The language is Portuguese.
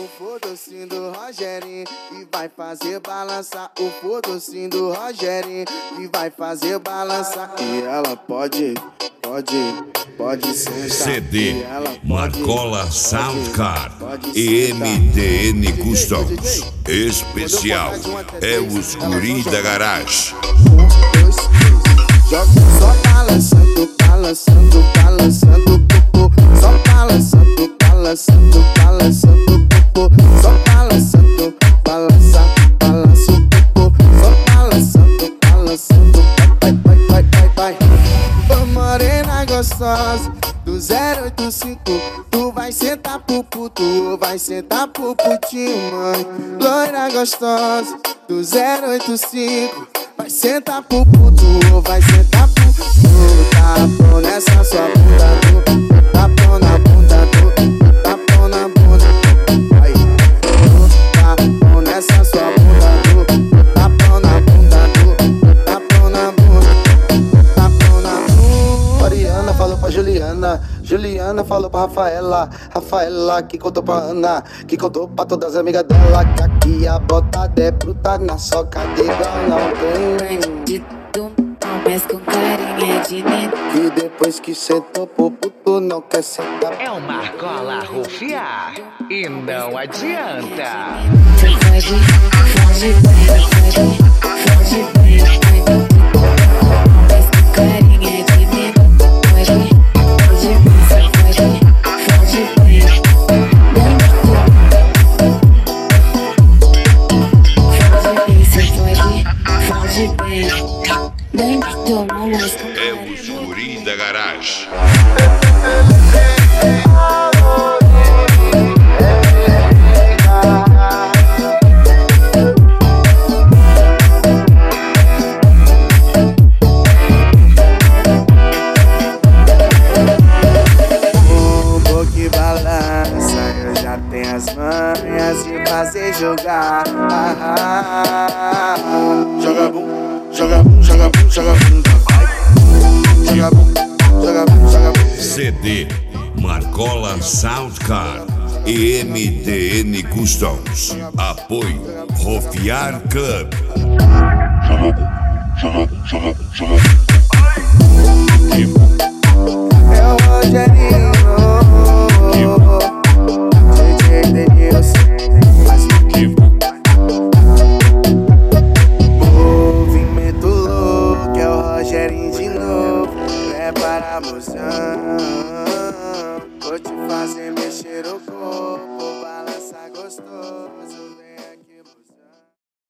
o fodocinho do Rogerinho e vai fazer balançar. O fodocinho do Rogerinho e vai fazer balançar. E ela pode sentar. CD Marcola Soundcard e MTN Customs. Especial é os guri da garagem. 1, 2, 3. Joga só balançando, balançando, balançando o popô. Só balançando, balançando, balançando o popô. Só balançando, balança, balança o popô. Só balançando, balançando. Vai, vai, vai, vai, vai. Ô morena gostosa do 085, tu vai sentar pro puto, vai sentar pro putinho, mãe. Loira gostosa do 085, vai sentar pro puto, vai sentar pro puto. Tapão nessa sua bunda, tapão na bunda, tapão na bunda. Aí, tapão nessa sua bunda, tapão na bunda, tapão na bunda, tapão na bunda. Mariana falou pra Juliana, Juliana falou pra Rafaela, Rafaela que contou pra Ana, que contou pra todas as amigas dela, que aqui a botada é bruta, na soca de igual não tem. Bandido, mas com carinha de nene. Que depois que sentou pro puto não quer sentar. É o Marcola rufiar e não adianta. Foge bem, mas com carinha de nene. Foge bem. É os guri da garagem. Bumbum que balança, eu já tenho as manhas de fazer jogar. Joga bum, joga bum, joga bum, joga bunda, vai. Joga bum, joga bum, joga bum. CD Marcola Soundcard e MTN Customs. Apoio Rofiar Club. É o Rogerinho, DJ Denilson, mais um que movimento louco, é o Rogerinho de novo. Prepara a moção, vou te fazer mexer o corpo, balança gostoso, vem aqui.